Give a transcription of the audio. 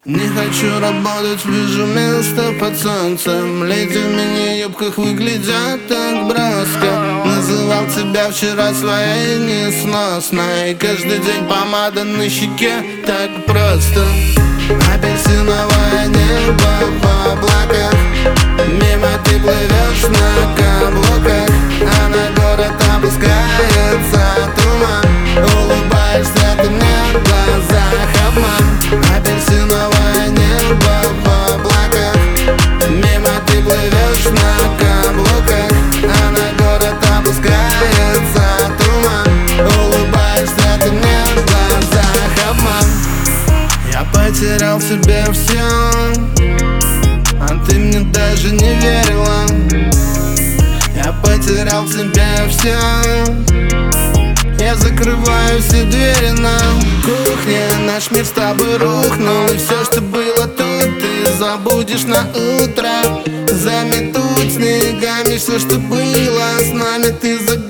Не хочу работать, вижу место под солнцем. Леди в мини-юбках выглядят так броско. Называл тебя вчера своей несносной. Каждый день помада на щеке, так просто. Апельсиновое небо в облаках. Мимо ты плывешь на каблуках, а на город опускается туман. Улыбаешься ты мне в глазах, обман. Апельсиновое небо в облаках. Мимо ты плывешь на каблуках, а на город опускается туман. Улыбаешься ты мне в глазах, обман. Я потерял в себе все, а ты мне даже не верила. Я потерял в себе все. Я закрываю все двери на кухне. Наш мир с тобой рухнул, и все, что было тут, ты забудешь на утро. Заметут снегами все, что было с нами, ты загадишь.